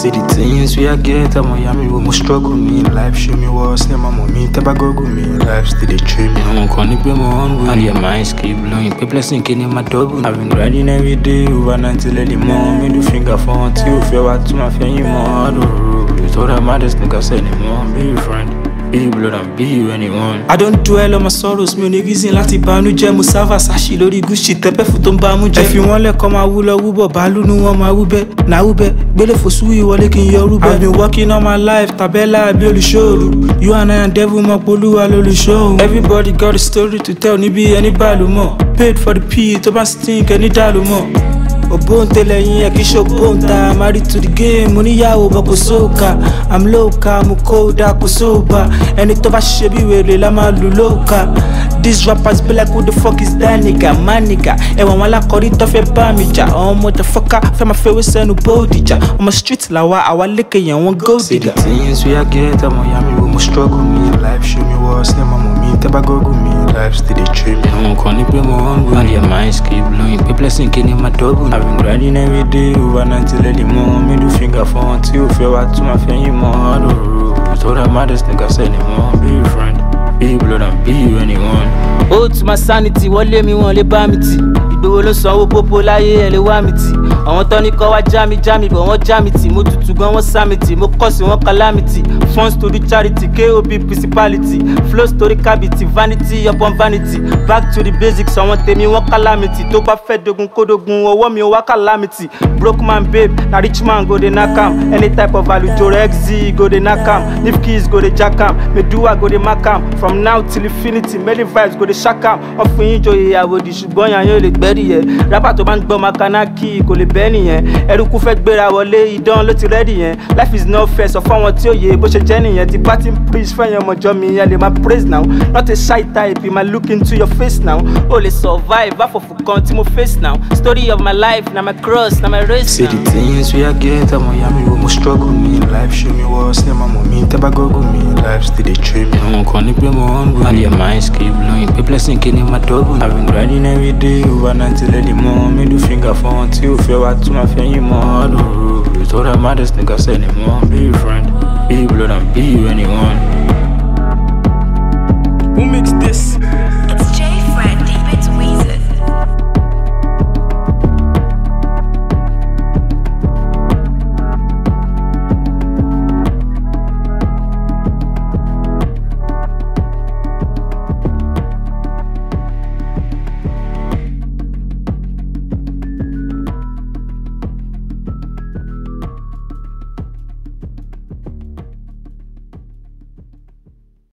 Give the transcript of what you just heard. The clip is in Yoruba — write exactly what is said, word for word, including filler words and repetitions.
See the things we I get, I'm a yummy, we must struggle me. Life show me what's name, I'm on me, tabago me. Life still they treat me, I'm gonna be my own way. And your minds keep blowing, people sinking in my double. I've been grinding every day, over until early morning. Middle finger for until you feel what to my family more. You told them maddest niggas anymore, be your friend. Be blood and be you anyone. I don't dwell on my sorrows, me only reason láti banújẹ́. Mo sáfà sáṣì lórí Gucci, tẹ́pẹ́ fún tó ń bá mú jẹ́. Ẹ fi wọ́n lẹ́kọ̀ọ́ máa wú lọ wúbọ̀, bàálù ní wọ́n máa wúbẹ́. Nà wúbẹ́, gbélé fòsú ìwọlé kí n yọ rúbẹ́. I've been working all my life, tabẹ́lá bí olùṣòro. You and I and devil mọ̀ polúwa lolùṣòro. Everybody got a story to tell, níbi ẹni bàálù mọ̀. Paid for the pee, tó bá stink ẹni dàlú mọ̀. Obonte yin ekisho bonta, married to the game, money yawo bako soka. I'm loca, I'm coda, soba. And it over shebi wele la ma luloka. These rappers be like, who the fuck is that nigga, my nigga? Ewa wala kori tofe bamija. Oh motherfucker, fe my favorite son who bodija. On my streets lawa, awa leke yan one go digger. See the things we I get, I'm a yummy, we must struggle me. Life show me what's name, I'm on me, tabago me. Life still they treat me, I'm gonna be my own way. And your minds keep blowing, people sinking in my double. I've been grinding every day, over until early morning. Middle finger for until you feel what to my family more. You told them maddest niggas anymore, be your friend. Be blood and be you anyone. Oh, to my sanity, wọ́n lé mi wọ́n lé bá mi tì. Ìgbòho ló sanwó pópó láyé ẹ̀ lè wá mi tì. Àwọn tán ní kọ́ wá já mi já mi bọ̀ wọ́n já mi tì. Mo tutù gan wọ́n sá mi tì. Mo kọ́ sí wọn calamity. Funds to the charity, K O B principality. Flow story cavity, vanity upon vanity. Back to the basics, àwọn tèmi wọ́n calamity. Tó bá fẹ́ dogun kó dogun, ọwọ́ mi ò wá calamity. Broke man babe, na rich man go dey knack am. Any type of value, Jore X Z go dey knack am. Nif keys go dey jack am. Meduwa go dey mark am. From now till infinity, many vibes go dey shack am. Ọ̀fun yín joyè àwòdì ṣùgbọ́n yàn yóò lè gbẹ́rì yẹn. Rapper tó bá ń gbọ́ makanaki kò lè bẹ́ẹ̀ nìyẹn. Ẹrúkú fẹ́ gbéra wọlé idán ló ti rẹ́dì yẹn. Life is not fair, sọ fáwọn tí ó yẹ bó ṣe jẹ́ nìyẹn. Ti bá ti ń preach fẹ́yàn ọmọjọ́ mi yẹn lè máa praise now. Not a shy type, be my look into your face now. O lè survive, àfọ̀fù kan tí mo face now. Story of my life, na my cross, na my race now. See the things we I get, I'm a yummy, we must struggle me. Life show me what's name, I'm on me, tabago me. Life still they treat me, I'm gonna be my own way. And your minds keep blowing, people sinking in my double. I've been grinding every day, over until early morning. Middle finger for until you feel what to my family more. You told them maddest niggas anymore, be your friend. Be blood and be you anyone.